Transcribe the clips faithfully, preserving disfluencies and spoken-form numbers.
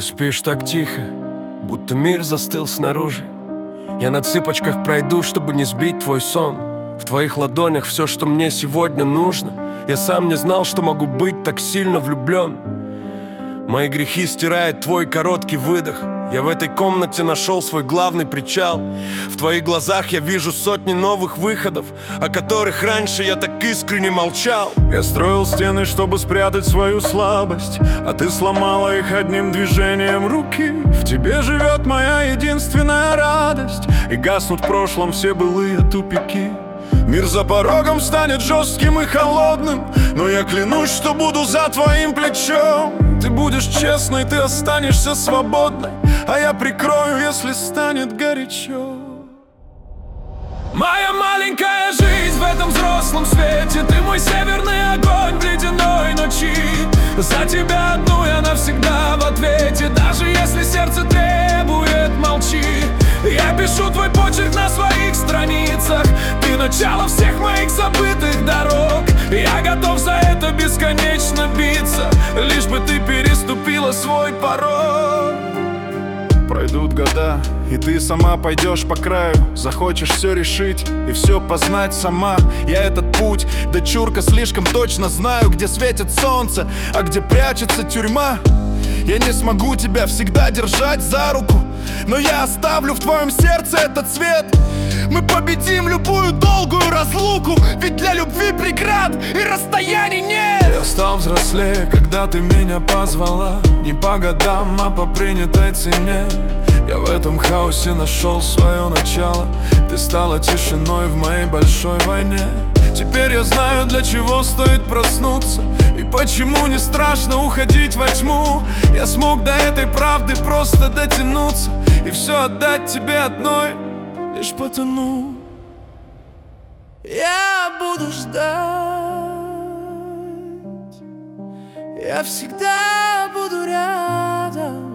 спишь так тихо, будто мир застыл снаружи. Я на цыпочках пройду, чтобы не сбить твой сон. В твоих ладонях все, что мне сегодня нужно. Я сам не знал, что могу быть так сильно влюблен. Мои грехи стирает твой короткий выдох. Я в этой комнате нашел свой главный причал. В твоих глазах я вижу сотни новых выходов, о которых раньше я так искренне молчал. Я строил стены, чтобы спрятать свою слабость, а ты сломала их одним движением руки. В тебе живет моя единственная радость, и гаснут в прошлом все былые тупики. Мир за порогом станет жестким и холодным, но я клянусь, что буду за твоим плечом. Ты будешь честной, ты останешься свободной, а я прикрою, если станет горячо. Моя маленькая жизнь в этом взрослом свете, ты мой северный огонь в ледяной ночи. За тебя одну я навсегда в ответе, даже если сердце требует, молчи. Я пишу твой почерк на своих страницах, ты начало всех моих забытых дорог. Я готов за это бесконечно биться, лишь бы ты переступила свой порог. Пройдут года, и ты сама пойдешь по краю. Захочешь все решить и все познать сама. Я этот путь, дочурка, слишком точно знаю, где светит солнце, а где прячется тюрьма. Я не смогу тебя всегда держать за руку, но я оставлю в твоем сердце этот свет. Мы победим любую долгую разлуку, ведь для любви преград и расстояний нет. Я стал взрослее, когда ты меня позвала, не по годам, а по принятой цене. Я в этом хаосе нашел свое начало, ты стала тишиной в моей большой войне. Теперь я знаю, для чего стоит проснуться, и почему не страшно уходить во тьму. Я смог до этой правды просто дотянуться и все отдать тебе одной, лишь потону. Я буду ждать, я всегда буду рядом.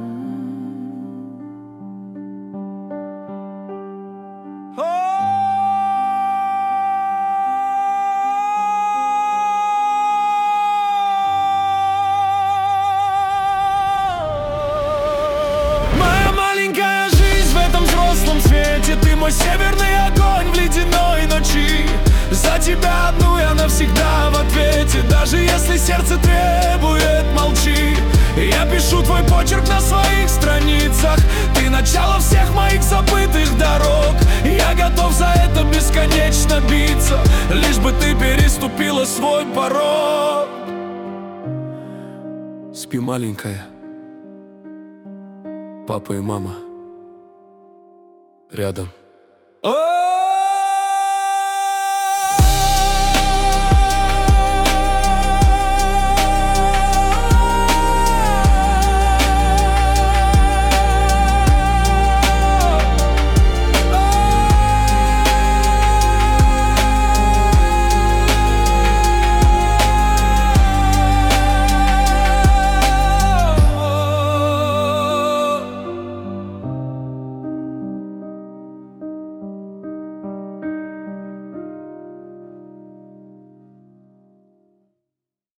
Ты мой северный огонь в ледяной ночи. За тебя одну я навсегда в ответе, даже если сердце требует, молчи. Я пишу твой почерк на своих страницах, ты начало всех моих забытых дорог. Я готов за это бесконечно биться, лишь бы ты переступила свой порог. Спи, маленькая. Папа и мама рядом. О!